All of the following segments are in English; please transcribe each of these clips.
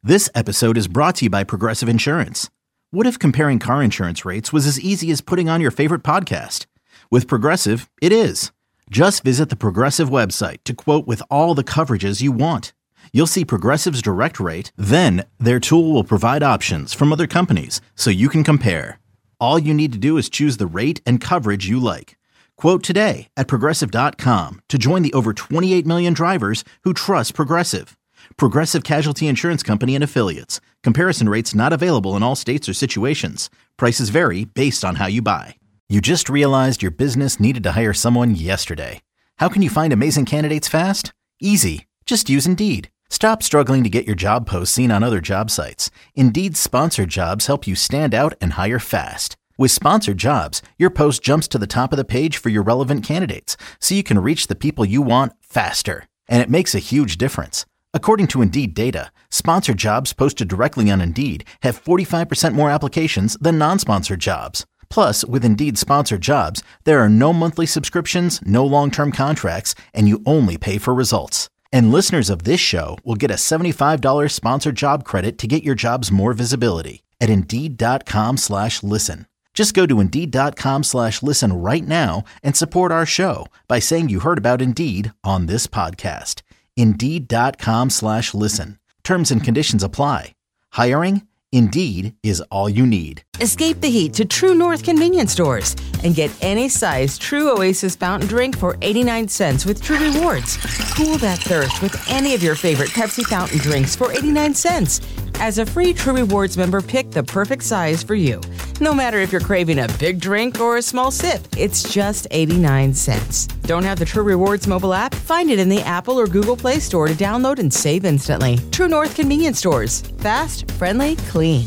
This episode is brought to you by Progressive Insurance. What if comparing car insurance rates was as easy as putting on your favorite podcast? With Progressive, it is. Just visit the Progressive website to quote with all the coverages you want. You'll see Progressive's direct rate, then their tool will provide options from other companies so you can compare. All you need to do is choose the rate and coverage you like. Quote today at Progressive.com to join the over 28 million drivers who trust Progressive. Progressive Casualty Insurance Company and Affiliates. Comparison rates not available in all states or situations. Prices vary based on how you buy. You just realized your business needed to hire someone yesterday. How can you find amazing candidates fast? Easy. Just use Indeed. Stop struggling to get your job posts seen on other job sites. Indeed's sponsored jobs help you stand out and hire fast. With sponsored jobs, your post jumps to the top of the page for your relevant candidates, so you can reach the people you want faster. And it makes a huge difference. According to Indeed data, sponsored jobs posted directly on Indeed have 45% more applications than non-sponsored jobs. Plus, with Indeed sponsored jobs, there are no monthly subscriptions, no long-term contracts, and you only pay for results. And listeners of this show will get a $75 sponsored job credit to get your jobs more visibility at Indeed.com/listen. Just go to Indeed.com/listen right now and support our show by saying you heard about Indeed on this podcast. Indeed.com/listen. Terms and conditions apply. Hiring? Indeed is all you need. Escape the heat to True North convenience stores and get any size True Oasis fountain drink for 89 cents with True Rewards. Cool that thirst with any of your favorite Pepsi fountain drinks for 89 cents. As a free True Rewards member, pick the perfect size for you. No matter if you're craving a big drink or a small sip, it's just 89 cents. Don't have the True Rewards mobile app? Find it in the Apple or Google Play Store to download and save instantly. True North convenience stores. Fast, friendly, clean.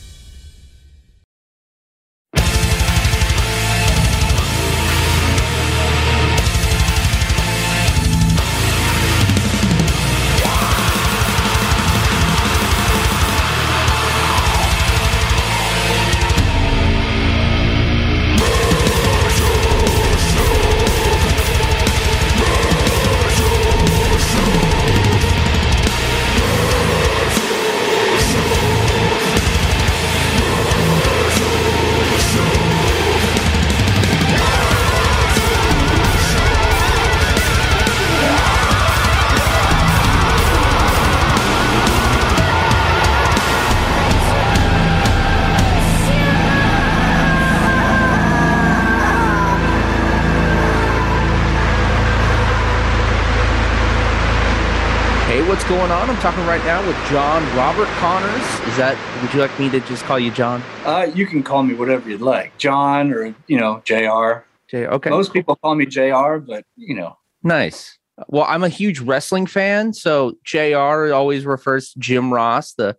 What's going on? I'm talking right now with John Robert Connors. Would you like me to just call you John? You can call me whatever you'd like. John or, JR. Okay. Most people call me JR, but, Nice. Well, I'm a huge wrestling fan, so JR always refers to Jim Ross, the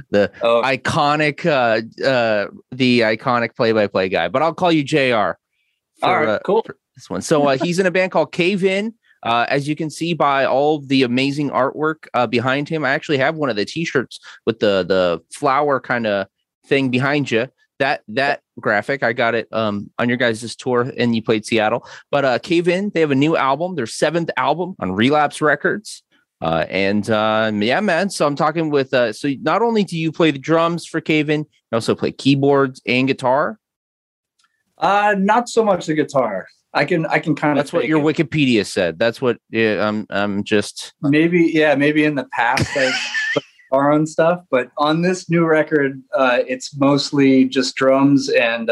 iconic play-by-play guy. But I'll call you JR. All right, cool. For this one. So he's in a band called Cave In. As you can see by all the amazing artwork behind him, I actually have one of the T-shirts with the flower kind of thing behind you. That graphic, I got it on your guys' tour, and you played Seattle. But Cave In, they have a new album, their 7th album on Relapse Records. Yeah, man. So I'm talking with. So not only do you play the drums for Cave In, you also play keyboards and guitar. Not so much the guitar. I can kind of. That's what your Wikipedia said. That's what I'm just. Maybe in the past I put guitar on stuff, but on this new record, it's mostly just drums and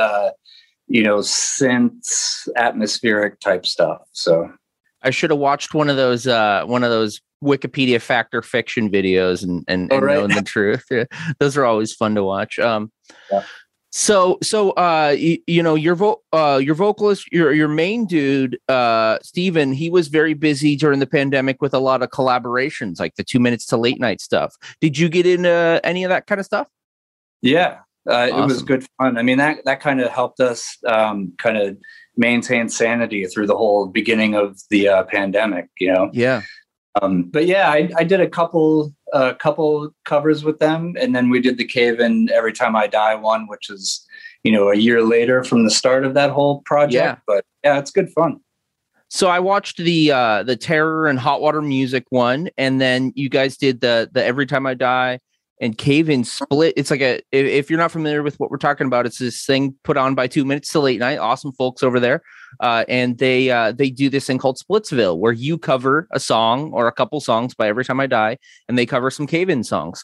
synths, atmospheric type stuff. So I should have watched one of those Wikipedia fact or fiction videos and known the truth. Those are always fun to watch. Yeah. So your vocalist, your main dude, Steven, he was very busy during the pandemic with a lot of collaborations, like the 2 Minutes to Late Night stuff. Did you get into any of that kind of stuff? Yeah, Awesome. It was good fun. I mean, that kind of helped us kind of maintain sanity through the whole beginning of the pandemic, Yeah. But yeah, I did a couple covers with them, and then we did the Cave In Every Time I Die one, which is, a year later from the start of that whole project. Yeah. But yeah, it's good fun. So I watched the Terror and Hot Water Music one, and then you guys did the Every Time I Die and Cave In split. It's like if you're not familiar with what we're talking about, it's this thing put on by 2 Minutes to Late Night. Awesome folks over there. And they do this thing called Splitsville, where you cover a song or a couple songs by Every Time I Die, and they cover some Cave In songs.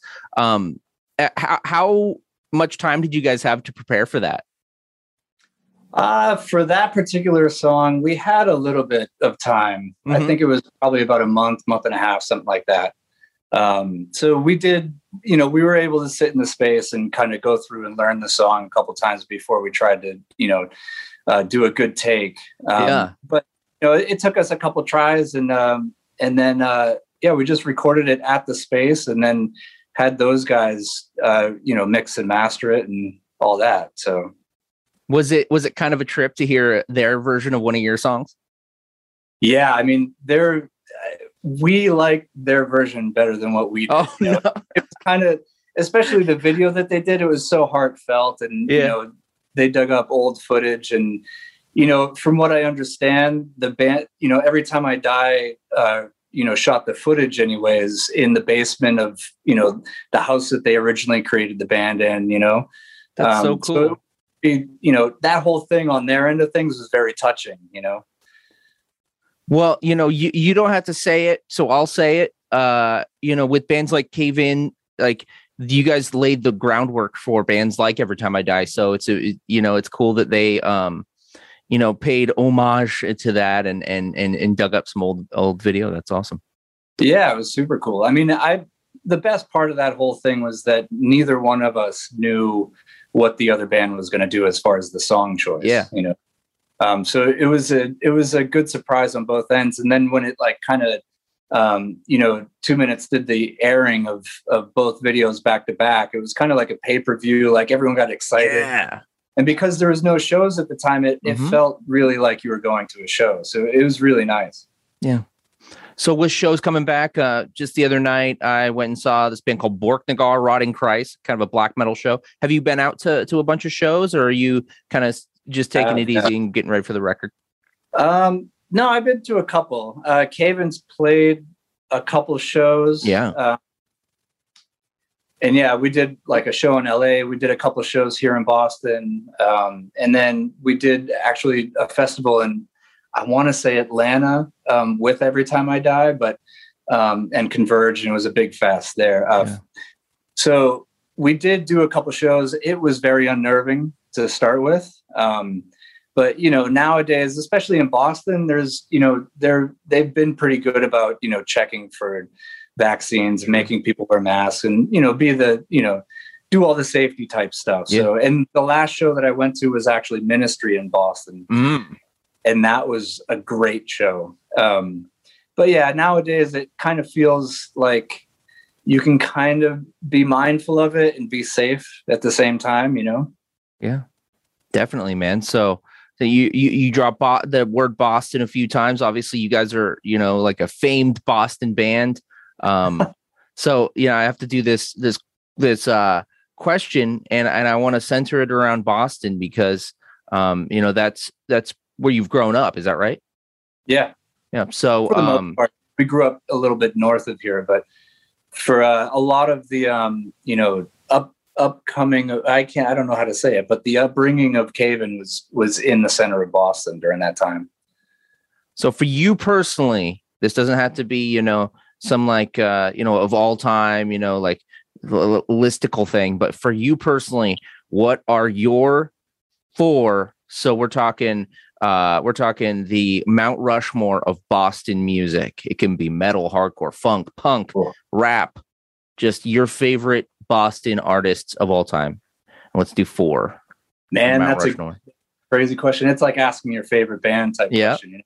How much time did you guys have to prepare for that? For that particular song, we had a little bit of time. Mm-hmm. I think it was probably about a month and a half, something like that. So we did, we were able to sit in the space and kind of go through and learn the song a couple times before we tried to, do a good take. But it took us a couple tries, and then we just recorded it at the space, and then had those guys, mix and master it and all that. So. Was it kind of a trip to hear their version of one of your songs? Yeah, I mean, we like their version better than what we did. Oh, no. It was kind of, especially the video that they did, it was so heartfelt, and they dug up old footage, and from what I understand, the band, Every Time I Die, shot the footage anyways in the basement of the house that they originally created the band in. That's so cool. So, that whole thing on their end of things was very touching, Well, you don't have to say it, so I'll say it. With bands like Cave In, like you guys laid the groundwork for bands like Every Time I Die. So it's cool that they paid homage to that and dug up some old video. That's awesome. Yeah, it was super cool. I mean, the best part of that whole thing was that neither one of us knew what the other band was going to do as far as the song choice. Yeah. So it was a good surprise on both ends. And then when it like kind of, 2 Minutes did the airing of both videos back to back, it was kind of like a pay-per-view, like everyone got excited. Yeah. And because there was no shows at the time, it felt really like you were going to a show. So it was really nice. Yeah. So with shows coming back, just the other night, I went and saw this band called Borknagar Rotting Christ, kind of a black metal show. Have you been out to a bunch of shows, or are you kind of just taking it easy and getting ready for the record? No, I've been to a couple. Cave In's played a couple shows. Yeah. And we did like a show in LA. We did a couple of shows here in Boston. And then we did actually a festival in, I want to say Atlanta, with Every Time I Die, but and Converge, and it was a big fest there. So we did do a couple shows. It was very unnerving to start with, but nowadays, especially in Boston, there's they've been pretty good about checking for vaccines and making people wear masks and do all the safety type stuff. Yeah. So, and the last show that I went to was actually Ministry in Boston. And that was a great show. But yeah, nowadays it kind of feels like you can kind of be mindful of it and be safe at the same time, Yeah, definitely, man. So you drop the word Boston a few times. Obviously you guys are, like a famed Boston band. So, I have to do this question and I want to center it around Boston because, that's where you've grown up. Is that right? Yeah. Yeah. So, for the most part, we grew up a little bit north of here, but for a lot of the, upcoming, I don't know how to say it, but the upbringing of Cave In was in the center of Boston during that time. So for you personally, this doesn't have to be, some like, of all time, like listicle thing, but for you personally, what are your 4? So we're talking the Mount Rushmore of Boston music. It can be metal, hardcore, funk, punk, rap, just your favorite Boston artists of all time. And let's do 4. Man, that's Rushmore. A crazy question. It's like asking your favorite band type question.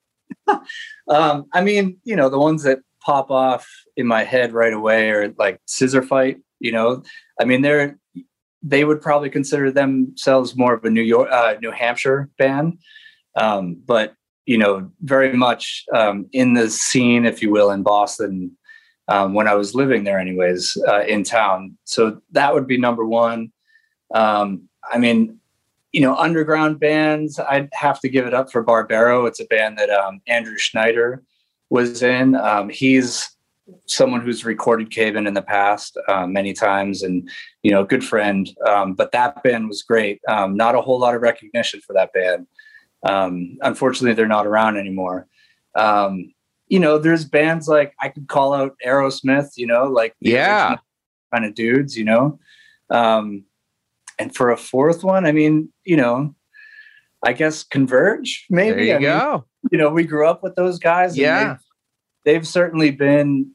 I mean, the ones that pop off in my head right away are like Scissor Fight. I mean, they would probably consider themselves more of a New Hampshire band. But, very much in the scene, if you will, in Boston, when I was living there anyways, in town. So that would be number 1. I mean, underground bands, I'd have to give it up for Barbaro. It's a band that Andrew Schneider was in. He's someone who's recorded Cave In the past many times, and good friend. But that band was great. Not a whole lot of recognition for that band. Unfortunately, they're not around anymore. There's bands like, I could call out Aerosmith. Like the original kind of dudes. And for a fourth one, I mean, I guess Converge, maybe. There you go. We grew up with those guys. Yeah. And they've certainly been,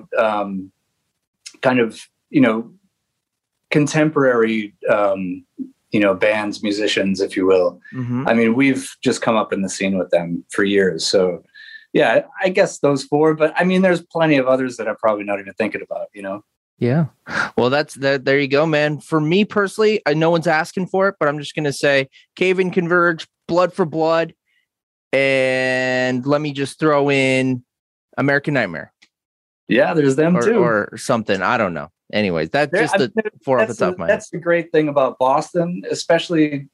kind of, contemporary, bands, musicians, if you will. Mm-hmm. I mean, we've just come up in the scene with them for years. So, yeah, I guess those four. But I mean, there's plenty of others that I'm probably not even thinking about, Yeah. Well, that's that. There you go, man. For me personally, no one's asking for it, but I'm just going to say Cave In, Converge, Blood for Blood. And let me just throw in American Nightmare. Yeah, there's them too. Or something. I don't know. Anyways, that's just the four off the top of my head. That's the great thing about Boston, especially,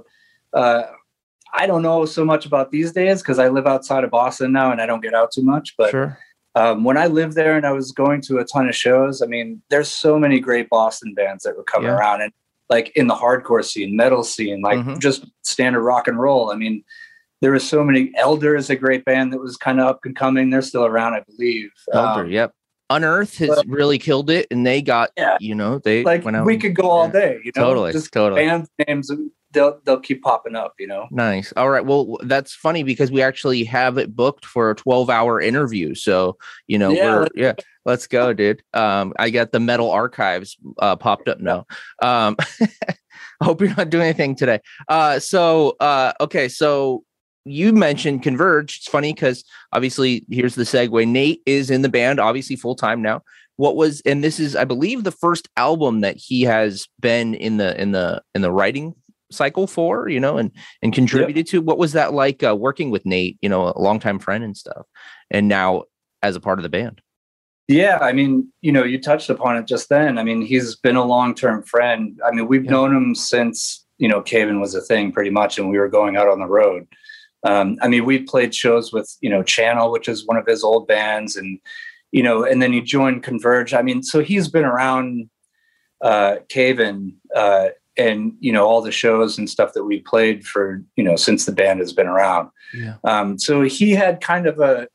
I don't know so much about these days because I live outside of Boston now and I don't get out too much. But sure. When I lived there and I was going to a ton of shows, I mean, there's so many great Boston bands that were coming around, and like in the hardcore scene, metal scene, like just standard rock and roll. I mean, there was so many. Elder is a great band that was kind of up and coming. They're still around, I believe. Elder, yep. Unearth has really killed it, and they got, they like went out. We could go all day, Totally, just totally. Band names, they'll keep popping up, Nice. All right. Well, that's funny because we actually have it booked for a 12-hour interview. So, let's go, dude. I got the Metal Archives popped up now. I hope you're not doing anything today. Okay. So you mentioned Converge. It's funny because obviously here's the segue. Nate is in the band, obviously full time now. And this is, I believe, the first album that he has been in the writing cycle for, and contributed to. What was that like working with Nate, a longtime friend and stuff, and now as a part of the band? Yeah, I mean, you touched upon it just then. I mean, he's been a long-term friend. I mean, we've known him since, Cave In was a thing pretty much, and we were going out on the road. I mean, we played shows with, Channel, which is one of his old bands, and, and then he joined Converge. I mean, so he's been around Cave In, and, all the shows and stuff that we played for, since the band has been around. Yeah. So he had kind of a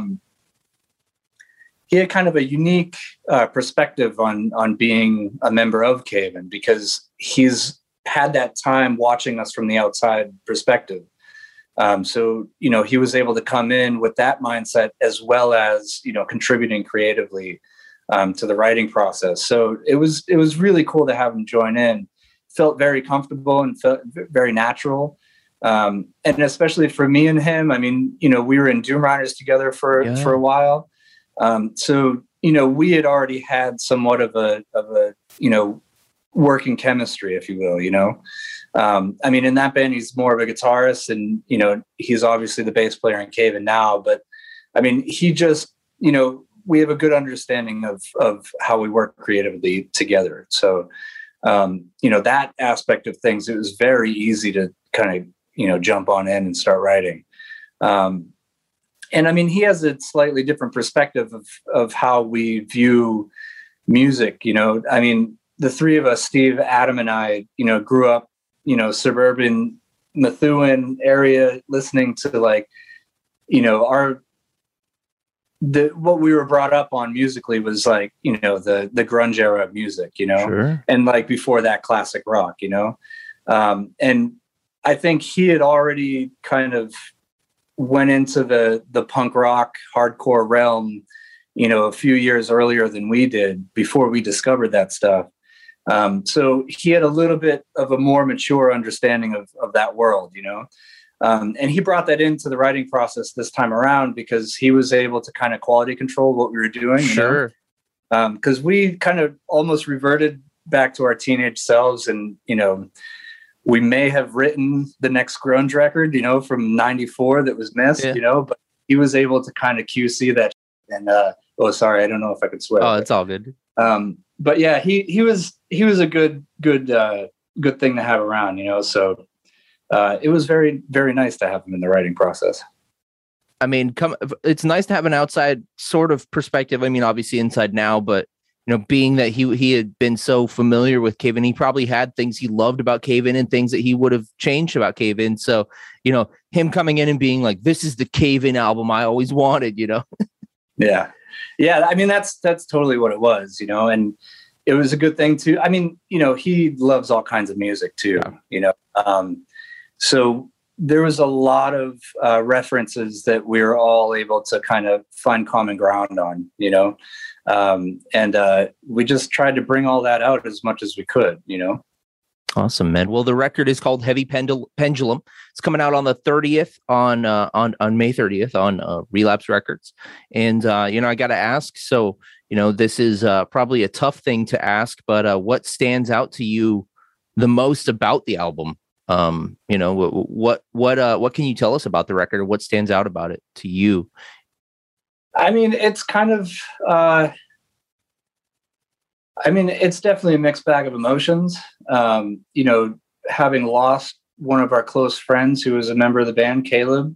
unique perspective on being a member of Cave In, because he's had that time watching us from the outside perspective. So, he was able to come in with that mindset as well as, contributing creatively to the writing process. So it was really cool to have him join in. Felt very comfortable and felt very natural. And especially for me and him, I mean, we were in Doom Riders together for a while. So, we had already had somewhat of a working chemistry, if you will, I mean, in that band, he's more of a guitarist, and, he's obviously the bass player in Cave In now, but I mean, he just, we have a good understanding of how we work creatively together. So, that aspect of things, it was very easy to kind of, jump on in and start writing. And I mean, he has a slightly different perspective of how we view music. I mean, the three of us, Steve, Adam, and I, grew up, suburban Methuen area, listening to like, what we were brought up on musically was like, the grunge era of music, Sure. And like before that, classic rock, and I think he had already kind of went into the punk rock hardcore realm, a few years earlier than we did, before we discovered that stuff. So he had a little bit of a more mature understanding of that world, and he brought that into the writing process this time around because he was able to kind of quality control what we were doing. Sure. Because we kind of almost reverted back to our teenage selves, and, we may have written the next grunge record, from 94 that was missed, but he was able to kind of QC that. And, sorry, I don't know if I could swear. Oh, it's all good. But yeah, he was a good thing to have around, so it was very, very nice to have him in the writing process. I mean, it's nice to have an outside sort of perspective. I mean, obviously inside now, but being that he had been so familiar with Cave In, he probably had things he loved about Cave In and things that he would have changed about Cave In. So, him coming in and being like, "This is the Cave In album I always wanted," Yeah. I mean, that's totally what it was, and it was a good thing too. I mean, he loves all kinds of music too, so there was a lot of references that we were all able to kind of find common ground on, and we just tried to bring all that out as much as we could, Awesome, man. Well, the record is called Heavy Pendulum. It's coming out on the 30th on May 30th on Relapse Records. And, I got to ask, so, this is probably a tough thing to ask, but what stands out to you the most about the album? What can you tell us about the record, or what stands out about it to you? I mean, it's kind of, it's definitely a mixed bag of emotions. Having lost one of our close friends who was a member of the band, Caleb,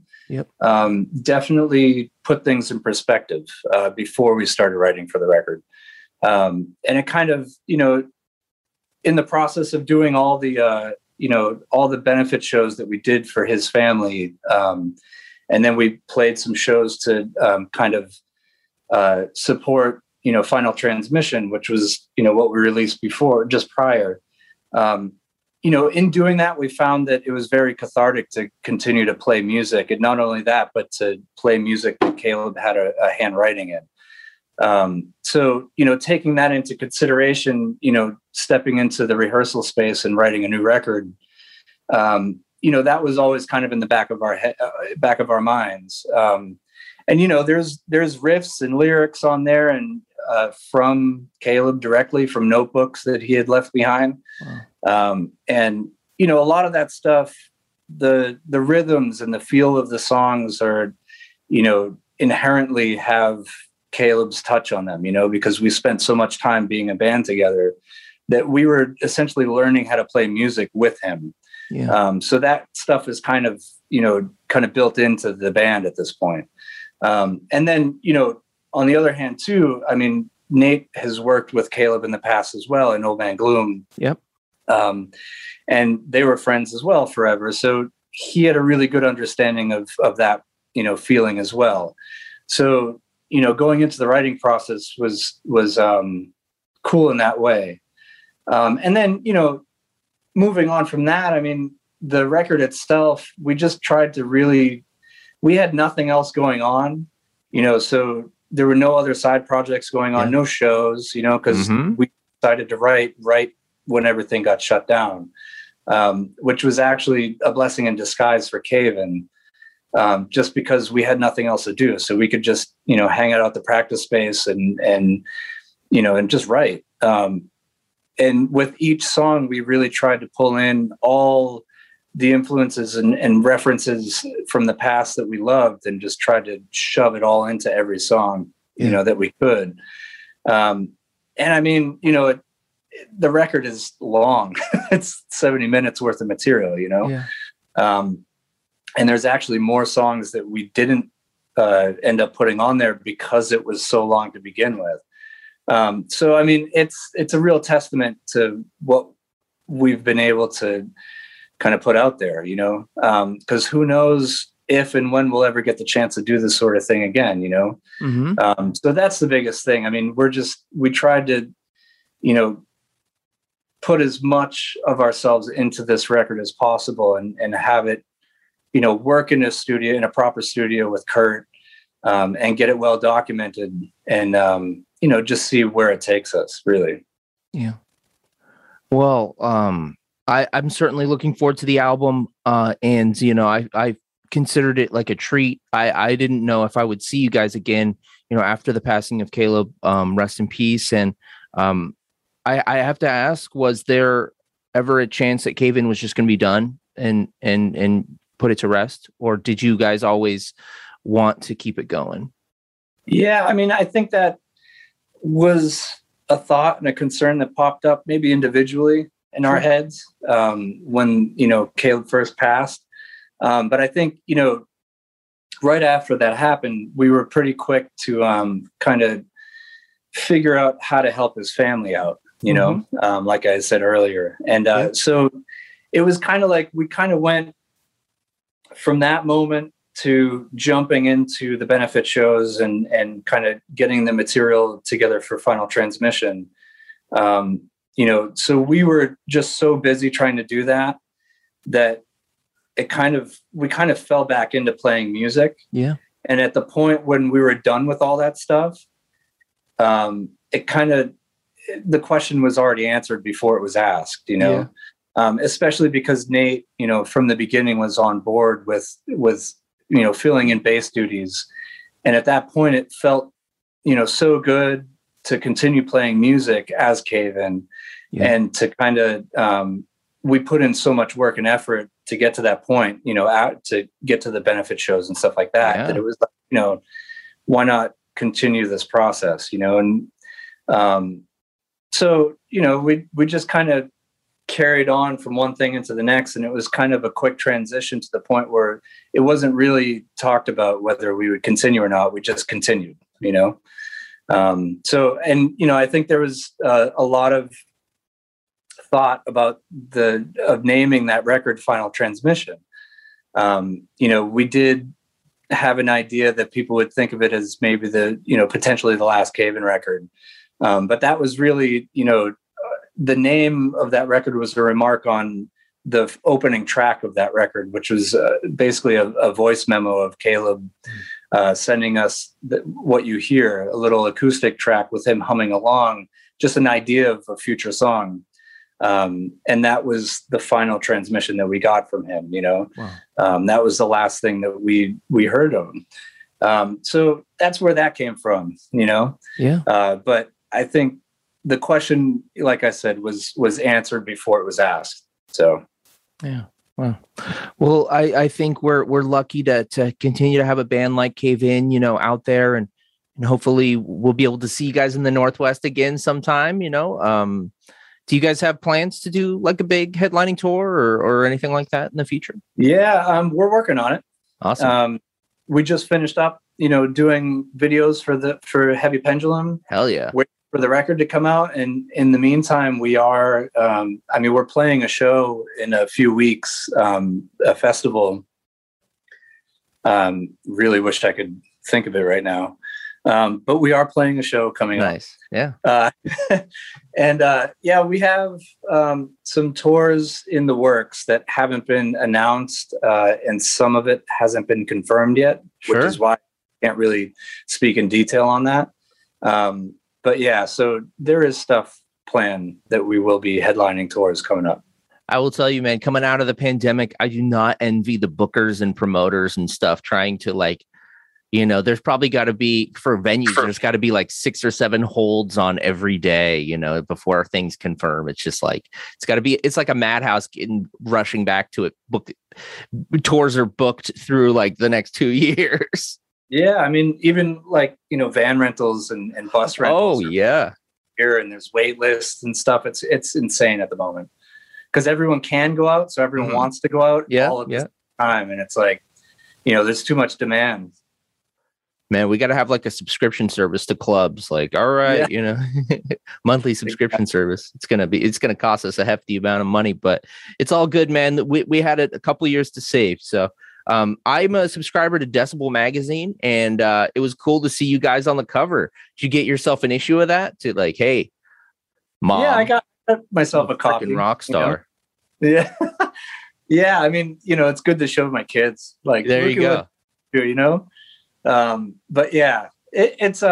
definitely put things in perspective before we started writing for the record. And it kind of, in the process of doing all the benefit shows that we did for his family, and then we played some shows to kind of support Final Transmission, which was, what we released just prior. In doing that, we found that it was very cathartic to continue to play music. And not only that, but to play music that Caleb had a handwriting in. So, taking that into consideration, stepping into the rehearsal space and writing a new record, that was always kind of in the back of our minds. And, there's riffs and lyrics on there, and from Caleb directly from notebooks that he had left behind. Wow. And, a lot of that stuff, the rhythms and the feel of the songs are, inherently have Caleb's touch on them, because we spent so much time being a band together that we were essentially learning how to play music with him. Yeah. So that stuff is kind of built into the band at this point. And then, on the other hand too, I mean, Nate has worked with Caleb in the past as well in Old Man Gloom. Yep. And they were friends as well forever. So he had a really good understanding of that, feeling as well. So, going into the writing process was cool in that way. And then, moving on from that, I mean, the record itself, we just tried to we had nothing else going on, so there were no other side projects going on, no shows, because we decided to write right when everything got shut down, which was actually a blessing in disguise for Cave In, just because we had nothing else to do. So we could just, hang out at the practice space and just write. And with each song, we really tried to pull in all the influences and references from the past that we loved, and just tried to shove it all into every song, that we could. And I mean, the record is long. It's 70 minutes worth of material, and there's actually more songs that we didn't end up putting on there because it was so long to begin with. So, I mean, it's a real testament to what we've been able to kind of put out there, because who knows if and when we'll ever get the chance to do this sort of thing again, So that's the biggest thing. I mean, we tried to, put as much of ourselves into this record as possible, and have it, work in a proper studio with Kurt, and get it well documented, and, just see where it takes us, really. Yeah. Well, I'm certainly looking forward to the album. And, I considered it like a treat. I didn't know if I would see you guys again, after the passing of Caleb, rest in peace. And I have to ask, was there ever a chance that Cave In was just going to be done and put it to rest? Or did you guys always want to keep it going? Yeah, I mean, I think that was a thought and a concern that popped up maybe individually in our heads when, Caleb first passed. But I think, right after that happened, we were pretty quick to kind of figure out how to help his family out, you know, like I said earlier. And so it was kind of like we kind of went from that moment to jumping into the benefit shows and kind of getting the material together for Final Transmission. You know, so we were just so busy trying to do that we kind of fell back into playing music. Yeah. And at the point when we were done with all that stuff, the question was already answered before it was asked, you know, especially because Nate, you know, from the beginning was on board with, you know, filling in bass duties. And at that point it felt, you know, so good to continue playing music as Cave In and to kind of, we put in so much work and effort to get to that point, you know, out to get to the benefit shows and stuff like that, that it was like, you know, why not continue this process, you know? And so, you know, we just kind of carried on from one thing into the next, and it was kind of a quick transition to the point where it wasn't really talked about whether we would continue or not. We just continued, you know? So, and, you know, I think there was a lot of thought about of naming that record Final Transmission. You know, we did have an idea that people would think of it as maybe you know, potentially the last Cave In record. But that was really, you know, the name of that record was a remark on the opening track of that record, which was basically a voice memo of Caleb sending us what you hear, a little acoustic track with him humming along, just an idea of a future song. And that was the final transmission that we got from him, you know. Wow. That was the last thing that we heard of him. So that's where that came from, you know. Yeah. But I think the question, like I said, was answered before it was asked. So yeah. Wow. Well, I think we're lucky to continue to have a band like Cave In, you know, out there, and hopefully we'll be able to see you guys in the Northwest again sometime, you know. Do you guys have plans to do like a big headlining tour or anything like that in the future? Yeah, we're working on it. Awesome. We just finished up, you know, doing videos for Heavy Pendulum. Hell yeah. Waiting for the record to come out. And in the meantime, we are, we're playing a show in a few weeks, a festival. Really wish I could think of it right now. But we are playing a show coming up. Nice. Yeah. And we have some tours in the works that haven't been announced, and some of it hasn't been confirmed yet, which is why I can't really speak in detail on that. But yeah, so there is stuff planned that we will be headlining tours coming up. I will tell you, man, coming out of the pandemic, I do not envy the bookers and promoters and stuff trying to, like, you know, there's probably got to be, for venues, there's got to be like 6 or 7 holds on every day, you know, before things confirm. It's just like, it's like a madhouse rushing back to it. Tours are booked through like the next 2 years. Yeah. I mean, even like, you know, van rentals and bus rentals. Oh, yeah. Here, and there's wait lists and stuff. It's insane at the moment because everyone can go out. So everyone wants to go out all at the time. And it's like, you know, there's too much demand. Man, we got to have like a subscription service to clubs. Like, all right, you know, monthly subscription service. It's going to cost us a hefty amount of money, but it's all good, man. We had a couple of years to save. So I'm a subscriber to Decibel Magazine, and it was cool to see you guys on the cover. Did you get yourself an issue of that to like, hey, mom? Yeah, I got myself a copy. Rock star. You know? Yeah. Yeah. I mean, you know, it's good to show my kids. Like, there you go. You know? But yeah, it's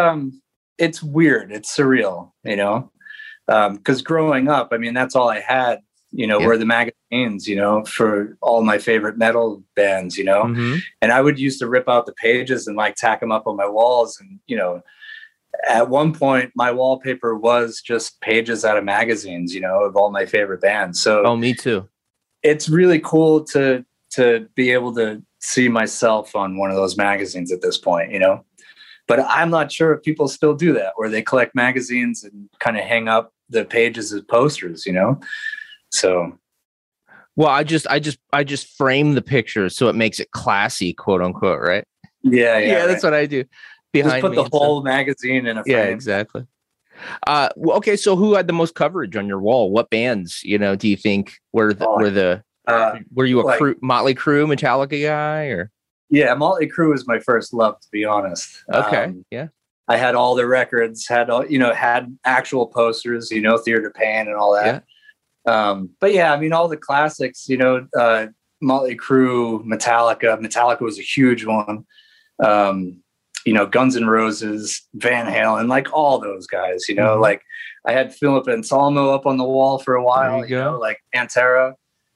weird. It's surreal, you know, cause growing up, I mean, that's all I had, you know, were the magazines, you know, for all my favorite metal bands, you know, and I would used to rip out the pages and like tack them up on my walls. And, you know, at one point my wallpaper was just pages out of magazines, you know, of all my favorite bands. So, me too. It's really cool to be able to see myself on one of those magazines at this point, you know, but I'm not sure if people still do that, where they collect magazines and kind of hang up the pages as posters, you know? So. Well, I just frame the picture so it makes it classy, quote unquote. Right. Yeah, that's what I do. Behind just put the whole magazine in a frame. Yeah, exactly. Okay, so who had the most coverage on your wall? What bands, do you think were you a Motley Crue, Metallica guy, or? Yeah, Motley Crue was my first love, to be honest. Okay, yeah. I had all the records, had actual posters, Theater of Pain and all that. Yeah. But yeah, I mean, all the classics, Motley Crue, Metallica was a huge one. Guns N' Roses, Van Halen, like all those guys, like I had Philip Anselmo up on the wall for a while, like Pantera,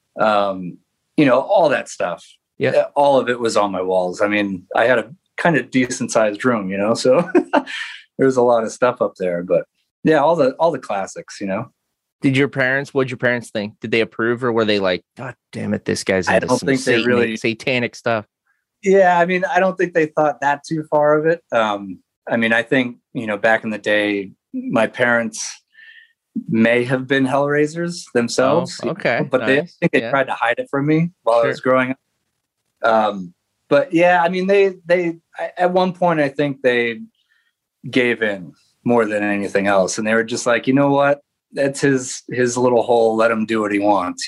all that stuff. Yeah. All of it was on my walls. I mean, I had a kind of decent sized room, so there's a lot of stuff up there, but yeah, all the classics, What'd your parents think? Did they approve, or were they like, God damn it, this guy's into some satanic stuff? Yeah, I mean, I don't think they thought that too far of it. I mean, I think, back in the day, my parents may have been Hellraisers themselves. Oh, okay. But nice. They tried to hide it from me while I was growing up. But yeah, I mean, they at one point, I think they gave in more than anything else. And they were just like, you know what? That's his little hole. Let him do what he wants,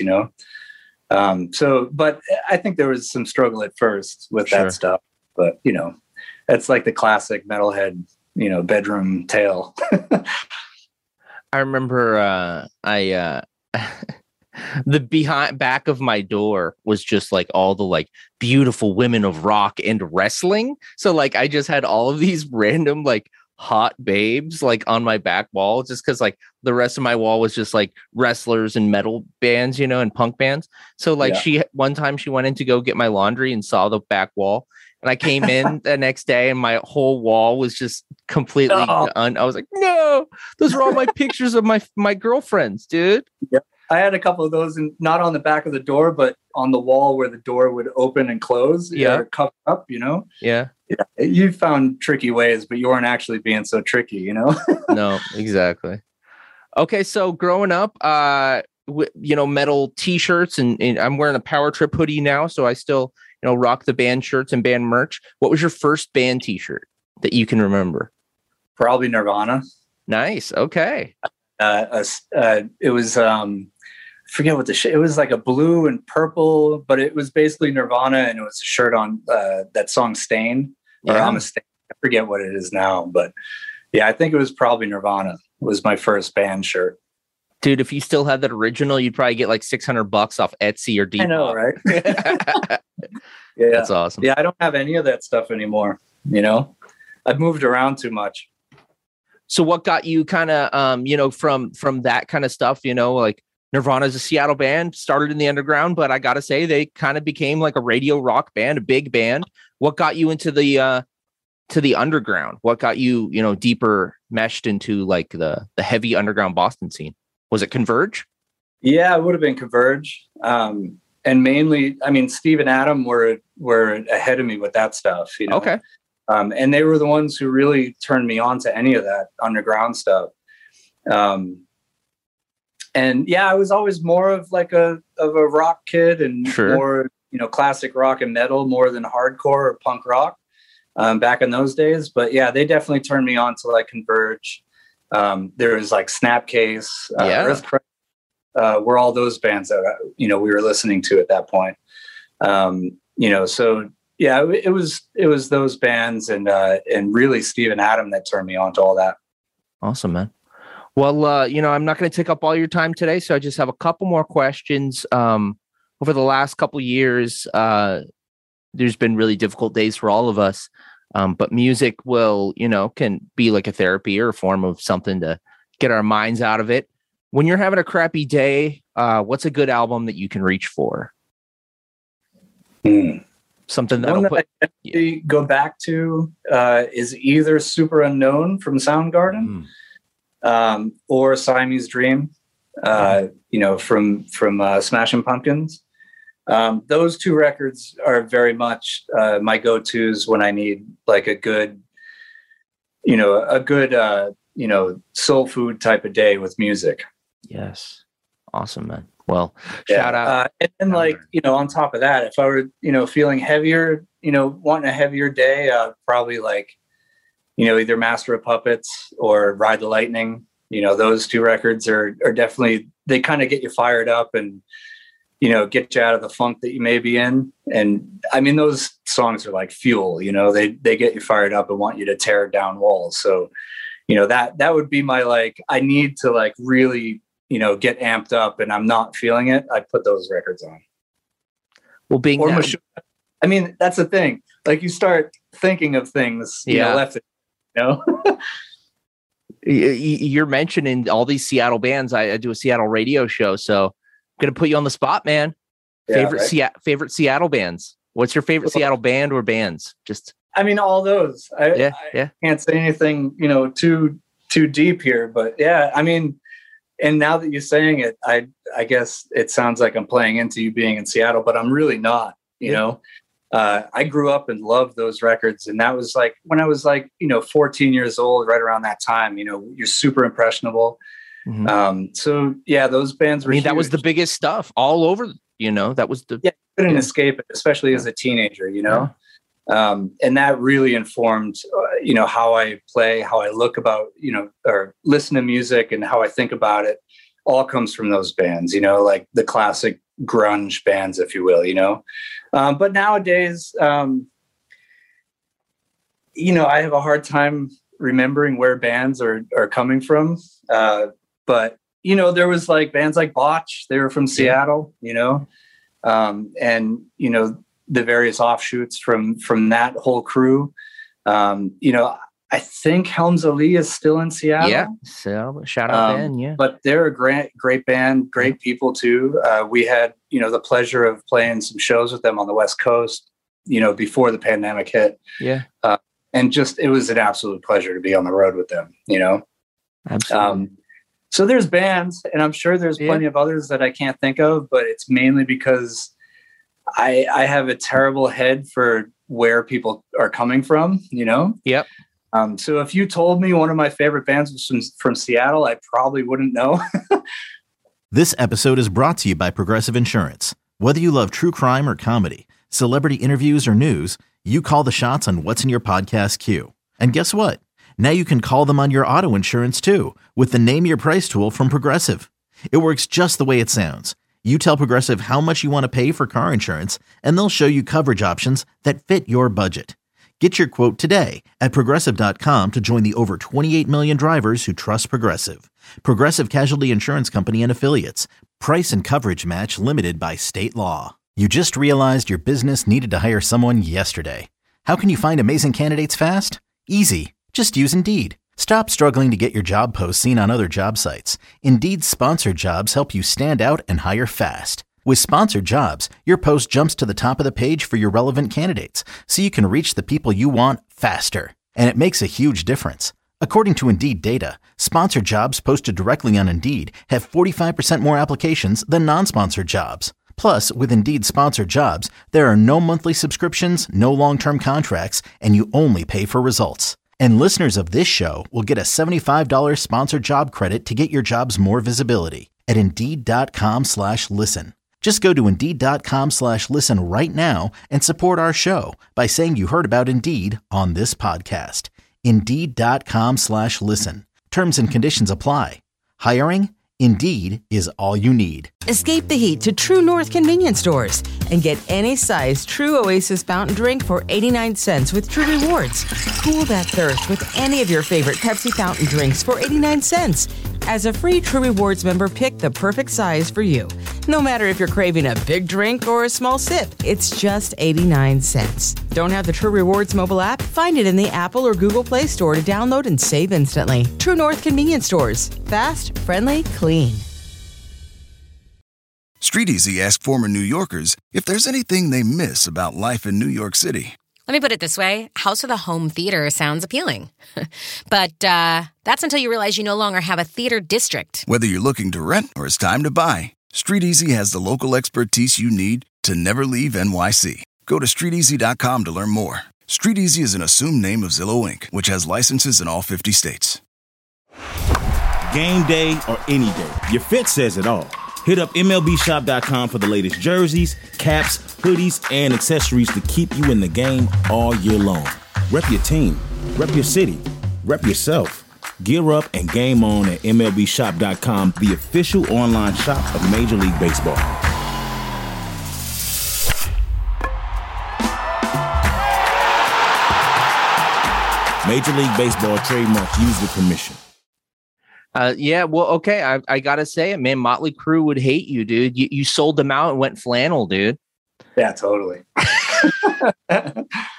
but I think there was some struggle at first with that stuff, but that's like the classic metalhead, bedroom tale. I remember, the back of my door was just like all the like beautiful women of rock and wrestling. So like, I just had all of these random, like hot babes, like on my back wall, just cause like the rest of my wall was just like wrestlers and metal bands, and punk bands. So like one time she went in to go get my laundry and saw the back wall. And I came in the next day and my whole wall was just completely I was like, no, those are all my pictures of my girlfriends, dude. Yeah. I had a couple of those, and not on the back of the door, but on the wall where the door would open and close. Yeah, cover up. Yeah. You found tricky ways, but you weren't actually being so tricky. No, exactly. Okay, so growing up, metal T-shirts, and I'm wearing a Power Trip hoodie now, so I still, rock the band shirts and band merch. What was your first band T-shirt that you can remember? Probably Nirvana. Nice. Okay. It was forget what it was, like a blue and purple, but it was basically Nirvana, and it was a shirt on that song Stained, or I'm a Stain. I forget what it is now, but yeah, I think it was probably Nirvana. It was my first band shirt. Dude, if you still had that original, you'd probably get like $600 off Etsy or Depop. I know, right? Yeah, that's awesome. Yeah, I don't have any of that stuff anymore. I've moved around too much. So what got you kind of, from that kind of stuff, like Nirvana is a Seattle band, started in the underground, but I got to say they kind of became like a radio rock band, a big band. What got you into to the underground? What got you, deeper meshed into like the heavy underground Boston scene? Was it Converge? Yeah, it would have been Converge. And mainly, I mean, Steve and Adam were ahead of me with that stuff, Okay. And they were the ones who really turned me on to any of that underground stuff. And yeah, I was always more of like a rock kid, and more, classic rock and metal more than hardcore or punk rock back in those days. But yeah, they definitely turned me on to like Converge. There was like Snapcase, Earthquake, were all those bands that, we were listening to at that point. So yeah, it was those bands and really Steve and Adam that turned me on to all that. Awesome, man. Well, I'm not going to take up all your time today, so I just have a couple more questions. Over the last couple of years, there's been really difficult days for all of us, but music can be like a therapy or a form of something to get our minds out of it. When you're having a crappy day, what's a good album that you can reach for? Something that I go back to is either Super Unknown from Soundgarden. Or Siamese Dream, from Smashing Pumpkins. Those two records are very much my go-tos when I need like a good soul food type of day with music. Yes. Awesome, man. Well, shout out. And like, on top of that, if I were, feeling heavier, wanting a heavier day, probably like, either Master of Puppets or Ride the Lightning. Those two records are definitely, they kind of get you fired up and, get you out of the funk that you may be in. And I mean, those songs are like fuel, they get you fired up and want you to tear down walls. So, that would be my, like, I need to like really, get amped up and I'm not feeling it. I put those records on. Well, I mean, that's the thing. Like you start thinking of things, left, You're mentioning all these Seattle bands. I do a Seattle radio show, so I'm going to put you on the spot, man. Favorite Seattle bands. What's your favorite Seattle band or bands? I mean, all those. I can't say anything, too deep here, but yeah, I mean, and now that you're saying it, I guess it sounds like I'm playing into you being in Seattle, but I'm really not, I grew up and loved those records. And that was like, when I was like, 14 years old, right around that time, you're super impressionable. Mm-hmm. So yeah, those bands were, that was the biggest stuff all over, that was couldn't escape it, especially as a teenager, and that really informed, how I play, how I look about, or listen to music and how I think about it all comes from those bands, like the classic grunge bands, if you will, but nowadays, I have a hard time remembering where bands are coming from. But, there was like bands like Botch, they were from Seattle, and, the various offshoots from that whole crew. I think Helms Ali is still in Seattle. Yeah. So shout out Ben. Yeah. But they're a great band, great people too. We had, the pleasure of playing some shows with them on the West Coast, before the pandemic hit. Yeah. And just, it was an absolute pleasure to be on the road with them, Absolutely. So there's bands, and I'm sure there's plenty of others that I can't think of, but it's mainly because I have a terrible head for where people are coming from, Yep. So if you told me one of my favorite bands was from Seattle, I probably wouldn't know. This episode is brought to you by Progressive Insurance. Whether you love true crime or comedy, celebrity interviews or news, you call the shots on what's in your podcast queue. And guess what? Now you can call them on your auto insurance too with the Name Your Price tool from Progressive. It works just the way it sounds. You tell Progressive how much you want to pay for car insurance, and they'll show you coverage options that fit your budget. Get your quote today at Progressive.com to join the over 28 million drivers who trust Progressive. Progressive Casualty Insurance Company and Affiliates. Price and coverage match limited by state law. You just realized your business needed to hire someone yesterday. How can you find amazing candidates fast? Easy. Just use Indeed. Stop struggling to get your job posts seen on other job sites. Indeed's sponsored jobs help you stand out and hire fast. With sponsored jobs, your post jumps to the top of the page for your relevant candidates, so you can reach the people you want faster. And it makes a huge difference. According to Indeed data, sponsored jobs posted directly on Indeed have 45% more applications than non-sponsored jobs. Plus, with Indeed sponsored jobs, there are no monthly subscriptions, no long-term contracts, and you only pay for results. And listeners of this show will get a $75 sponsored job credit to get your jobs more visibility at Indeed.com/listen. Just go to Indeed.com/listen right now and support our show by saying you heard about Indeed on this podcast. Indeed.com/listen. Terms and conditions apply. Hiring? Indeed is all you need. Escape the heat to True North convenience stores and get any size True Oasis fountain drink for 89 cents with True Rewards. Cool that thirst with any of your favorite Pepsi fountain drinks for 89 cents. As a free True Rewards member, pick the perfect size for you. No matter if you're craving a big drink or a small sip, it's just 89 cents. Don't have the True Rewards mobile app? Find it in the Apple or Google Play Store to download and save instantly. True North convenience stores. Fast, friendly, clean. Street Easy asked former New Yorkers if there's anything they miss about life in New York City. Let me put it this way. House with a home theater sounds appealing. But that's until you realize you no longer have a theater district. Whether you're looking to rent or it's time to buy, Street Easy has the local expertise you need to never leave NYC. Go to StreetEasy.com to learn more. Street Easy is an assumed name of Zillow Inc., which has licenses in all 50 states. Game day or any day, your fit says it all. Hit up MLBshop.com for the latest jerseys, caps, hoodies, and accessories to keep you in the game all year long. Rep your team, rep your city, rep yourself. Gear up and game on at MLBshop.com, the official online shop of Major League Baseball. Major League Baseball trademarks used with permission. Yeah, well, okay. I gotta say it, man. Motley Crue would hate you, dude. You sold them out and went flannel, dude. Yeah, totally. Okay.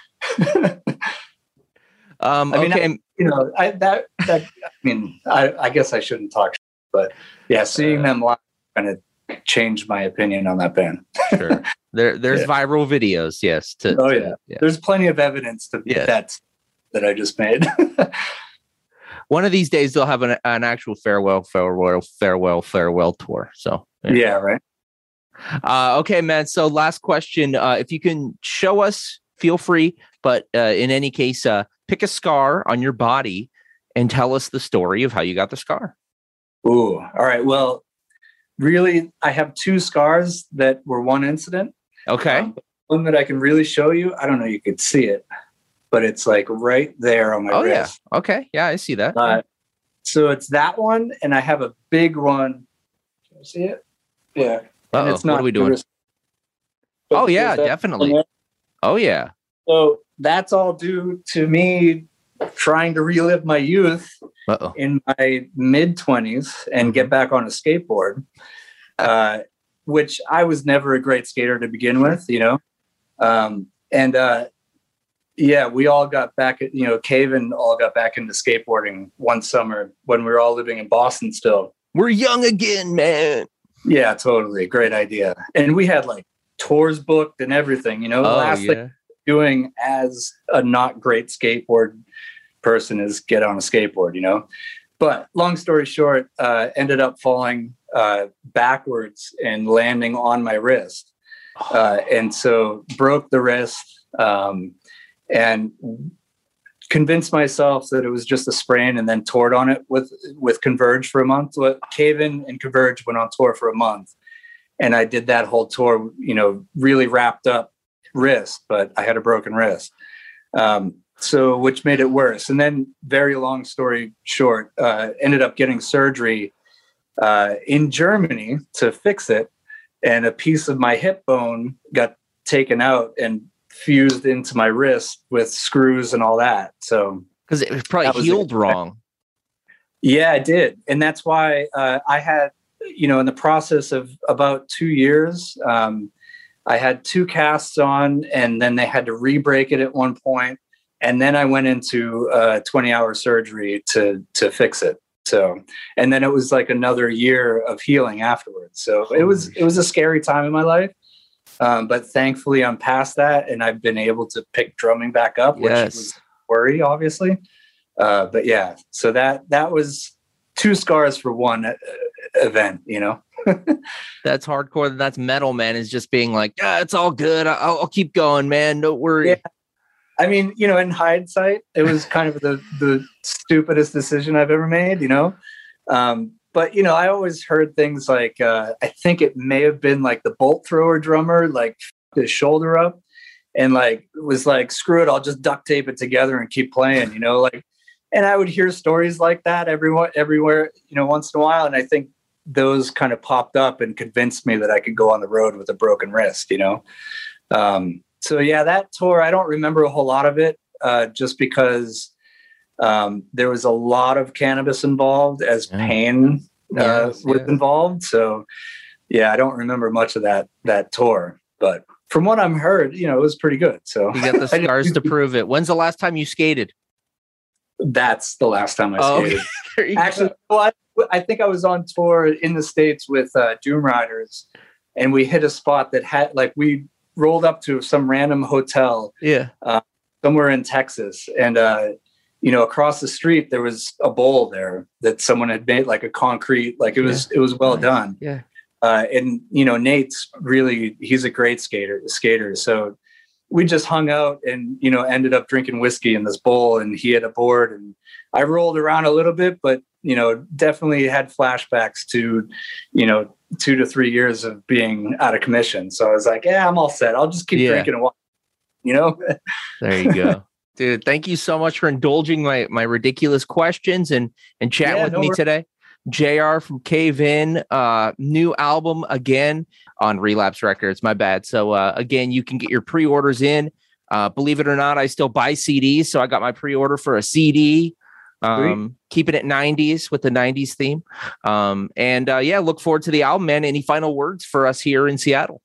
I guess I shouldn't talk, but yeah, seeing them live kind of changed my opinion on that band. Sure. There's viral videos, yes. There's plenty of evidence to that I just made. One of these days they'll have an actual farewell tour. So yeah, right. Okay, man. So last question. If you can show us, feel free, but in any case, pick a scar on your body and tell us the story of how you got the scar. Ooh, all right. Well, really, I have two scars that were one incident. Okay. One that I can really show you. I don't know, you could see it, but it's like right there on my wrist. Yeah. Okay. Yeah, I see that. So it's that one, and I have a big one. Can you see it? Yeah. And it's not. What are we doing? Oh yeah, definitely. Oh yeah. So that's all due to me trying to relive my youth in my mid-20s and get back on a skateboard, which I was never a great skater to begin with, you know. Yeah, we all got back at, Caven all got back into skateboarding one summer when we were all living in Boston still. We're young again, man. Yeah, totally. Great idea. And we had like tours booked and everything, the last thing doing as a not great skateboard person is get on a skateboard, But long story short, ended up falling backwards and landing on my wrist. And so broke the wrist and convinced myself that it was just a sprain, and then toured on it with Converge for a month. Caven and Converge went on tour for a month. And I did that whole tour, really wrapped up wrist, but I had a broken wrist. So which made it worse. And then very long story short, ended up getting surgery in Germany to fix it. And a piece of my hip bone got taken out and fused into my wrist with screws and all that. So because it was probably healed wrong. Yeah, it did. And that's why I had, in the process of about 2 years, I had 2 casts on, and then they had to re-break it at one point. And then I went into 20-hour surgery to fix it. So, and then it was like another year of healing afterwards. So it was a scary time in my life. But thankfully I'm past that, and I've been able to pick drumming back up, which was worry, obviously. But yeah, so that was 2 scars for one event, That's hardcore. That's metal, man. Is just being like, it's all good. I'll keep going, man. Don't worry. Yeah. I mean, in hindsight, it was kind of the stupidest decision I've ever made, But, I always heard things like, I think it may have been like the bolt thrower drummer, like his shoulder up and like, was like, screw it, I'll just duct tape it together and keep playing, and I would hear stories like that everywhere, once in a while. And I think those kind of popped up and convinced me that I could go on the road with a broken wrist, So yeah, that tour, I don't remember a whole lot of it, just because there was a lot of cannabis involved as pain was involved. So yeah, I don't remember much of that tour, but from what I've heard, it was pretty good. So you got the scars to prove it. When's the last time you skated? That's the last time I skated. Actually, I think I was on tour in the States with Doom Riders, and we hit a spot that had we rolled up to some random hotel somewhere in Texas. And, across the street, there was a bowl there that someone had made like a concrete, it was well done. Yeah. And, Nate's really, he's a great skater. So we just hung out and, ended up drinking whiskey in this bowl, and he had a board, and I rolled around a little bit, but, definitely had flashbacks to, 2 to 3 years of being out of commission. So I was like, yeah, I'm all set. I'll just keep drinking and watching, you know? There you go. Dude, thank you so much for indulging my ridiculous questions and chatting with me today. JR from Cave In, new album again on Relapse Records. My bad. So again, you can get your pre-orders in. Believe it or not, I still buy CDs. So I got my pre-order for a CD. Keeping it 90s with the 90s theme. Look forward to the album, man. Any final words for us here in Seattle?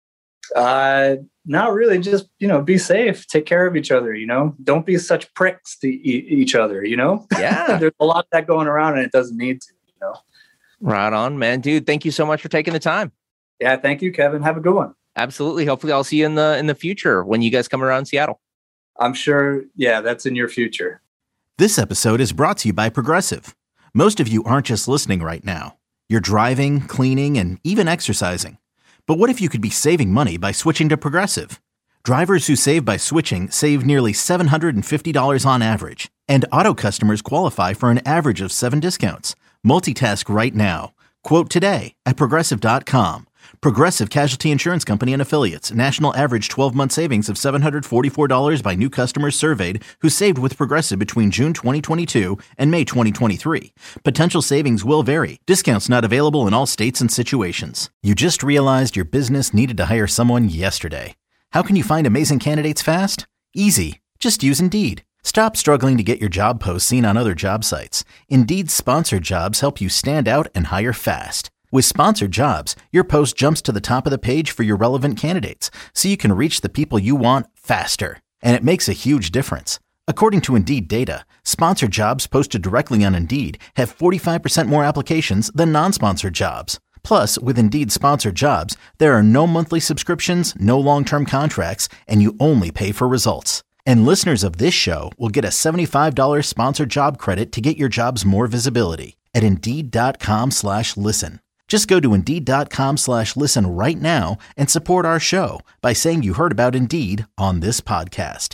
Not really. Just, be safe. Take care of each other, Don't be such pricks to each other, Yeah. There's a lot of that going around and it doesn't need to, Right on, man. Dude, thank you so much for taking the time. Yeah, thank you, Kevin. Have a good one. Absolutely. Hopefully I'll see you in the future when you guys come around Seattle. I'm sure, that's in your future. This episode is brought to you by Progressive. Most of you aren't just listening right now. You're driving, cleaning, and even exercising. But what if you could be saving money by switching to Progressive? Drivers who save by switching save nearly $750 on average. And auto customers qualify for an average of 7 discounts. Multitask right now. Quote today at Progressive.com. Progressive Casualty Insurance Company and Affiliates. National average 12-month savings of $744 by new customers surveyed who saved with Progressive between June 2022 and May 2023. Potential savings will vary. Discounts not available in all states and situations. You just realized your business needed to hire someone yesterday. How can you find amazing candidates fast? Easy. Just use Indeed. Stop struggling to get your job posts seen on other job sites. Indeed's sponsored jobs help you stand out and hire fast. With sponsored jobs, your post jumps to the top of the page for your relevant candidates, so you can reach the people you want faster. And it makes a huge difference. According to Indeed data, sponsored jobs posted directly on Indeed have 45% more applications than non-sponsored jobs. Plus, with Indeed sponsored jobs, there are no monthly subscriptions, no long-term contracts, and you only pay for results. And listeners of this show will get a $75 sponsored job credit to get your jobs more visibility at Indeed.com/listen. Just go to Indeed.com/listen right now and support our show by saying you heard about Indeed on this podcast.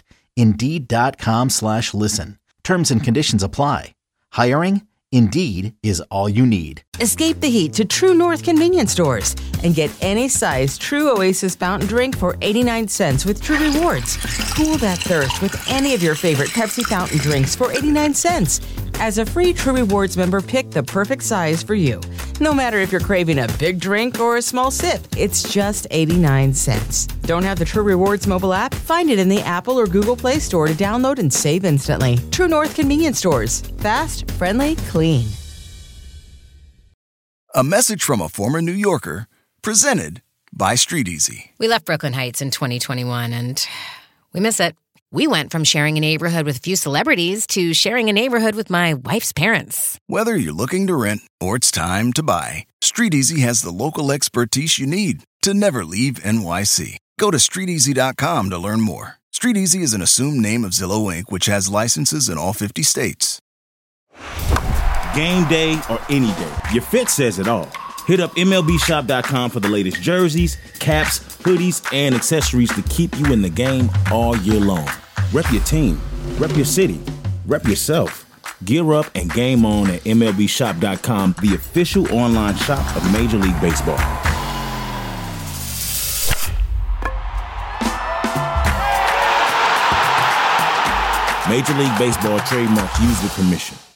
Indeed.com/listen. Terms and conditions apply. Hiring? Indeed is all you need. Escape the heat to True North convenience stores and get any size True Oasis fountain drink for 89 cents with True Rewards. Cool that thirst with any of your favorite Pepsi fountain drinks for 89 cents. As a free True Rewards member, pick the perfect size for you. No matter if you're craving a big drink or a small sip, it's just 89 cents. Don't have the True Rewards mobile app? Find it in the Apple or Google Play Store to download and save instantly. True North convenience stores. Fast, friendly, clean. A message from a former New Yorker, presented by Street Easy. We left Brooklyn Heights in 2021 and we miss it. We went from sharing a neighborhood with a few celebrities to sharing a neighborhood with my wife's parents. Whether you're looking to rent or it's time to buy, Street Easy has the local expertise you need to never leave NYC. Go to StreetEasy.com to learn more. Street Easy is an assumed name of Zillow Inc., which has licenses in all 50 states. Game day or any day, your fit says it all. Hit up MLBshop.com for the latest jerseys, caps, hoodies, and accessories to keep you in the game all year long. Rep your team, rep your city, rep yourself. Gear up and game on at MLBshop.com, the official online shop of Major League Baseball. Major League Baseball trademarks used with permission.